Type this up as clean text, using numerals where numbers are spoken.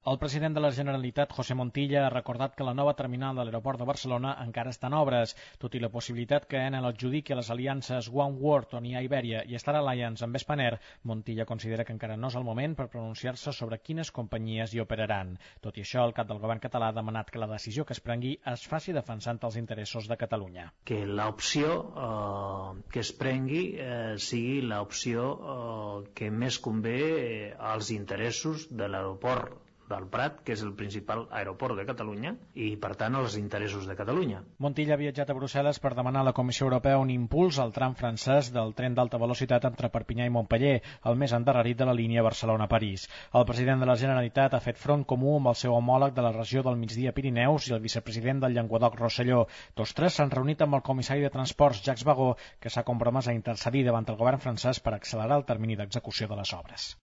El president de la Generalitat, José Montilla, ha recordat que la nova terminal de l'aeroport de Barcelona encara està en obres, tot i la possibilitat que Enel adjudiqui a les aliances Oneworld, on hi ha Iberia, i Star Alliance amb Spanair. Montilla considera que encara no és el moment per pronunciar-se sobre quines companyies hi operaran. Tot i això, el cap del govern català ha demanat que la decisió que es prengui es faci defensant els interessos de Catalunya. Que l'opció que es prengui sigui l'opció que més convé als interessos de l'aeroport del Prat, que és el principal aeroport de Catalunya, i per tant als interessos de Catalunya. Montilla ha viatjat a Brussel·les per demanar a la Comissió Europea un impuls al tram francès del tren d'alta velocitat entre Perpinyà i Montpeller, el més endarrerit de la línia Barcelona-París. El president de la Generalitat ha fet front comú amb el seu homòleg de la regió del Migdia Pirineus i el vicepresident del Llenguadoc-Rosselló. Tots tres s'han reunit amb el comissari de Transports, Jacques Bagó, que s'ha compromès a intercedir davant el govern francès per accelerar el termini d'execució de les obres.